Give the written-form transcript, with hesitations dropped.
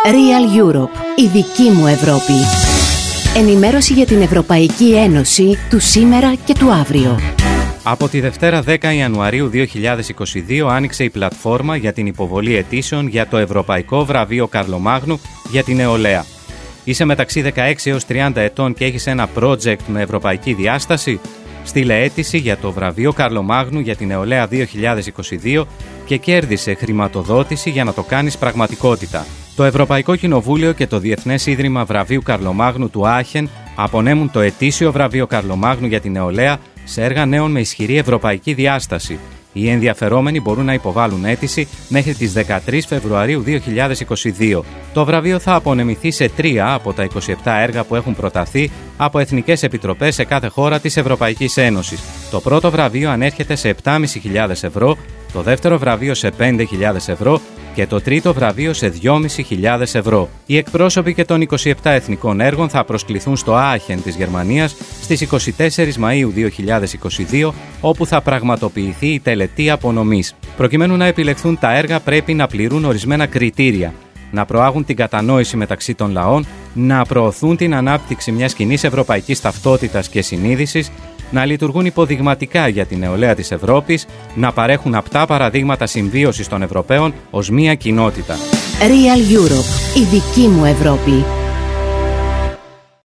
Real Europe, η δική μου Ευρώπη. Ενημέρωση για την Ευρωπαϊκή Ένωση του σήμερα και του αύριο. Από τη Δευτέρα 10 Ιανουαρίου 2022 άνοιξε η πλατφόρμα για την υποβολή αιτήσεων για το Ευρωπαϊκό Βραβείο Καρλομάγνου για την νεολαία. Είσαι μεταξύ 16 έως 30 ετών και έχεις ένα project με ευρωπαϊκή διάσταση? Στείλε αίτηση για το Βραβείο Καρλομάγνου για την νεολαία 2022 και κέρδισε χρηματοδότηση για να το κάνεις πραγματικότητα. Το Ευρωπαϊκό Κοινοβούλιο και το Διεθνές Ίδρυμα Βραβείου Καρλομάγνου του Άχεν απονέμουν το ετήσιο Βραβείο Καρλομάγνου για την νεολαία σε έργα νέων με ισχυρή ευρωπαϊκή διάσταση. Οι ενδιαφερόμενοι μπορούν να υποβάλουν αίτηση μέχρι τις 13 Φεβρουαρίου 2022. Το βραβείο θα απονεμηθεί σε 3 από τα 27 έργα που έχουν προταθεί από εθνικές επιτροπές σε κάθε χώρα της Ευρωπαϊκής Ένωσης. Το πρώτο βραβείο ανέρχεται σε 7.500 ευρώ, το δεύτερο βραβείο σε 5.000 ευρώ και το τρίτο βραβείο σε 2.500 ευρώ. Οι εκπρόσωποι και των 27 εθνικών έργων θα προσκληθούν στο Άχεν της Γερμανίας στις 24 Μαΐου 2022, όπου θα πραγματοποιηθεί η τελετή απονομής. Προκειμένου να επιλεχθούν τα έργα πρέπει να πληρούν ορισμένα κριτήρια: να προάγουν την κατανόηση μεταξύ των λαών, να προωθούν την ανάπτυξη μιας κοινής ευρωπαϊκής ταυτότητας και συνείδησης, να λειτουργούν υποδειγματικά για την νεολαία της Ευρώπης, να παρέχουν απτά παραδείγματα συμβίωσης των Ευρωπαίων ως μία κοινότητα. Real Europe, η δική μου Ευρώπη.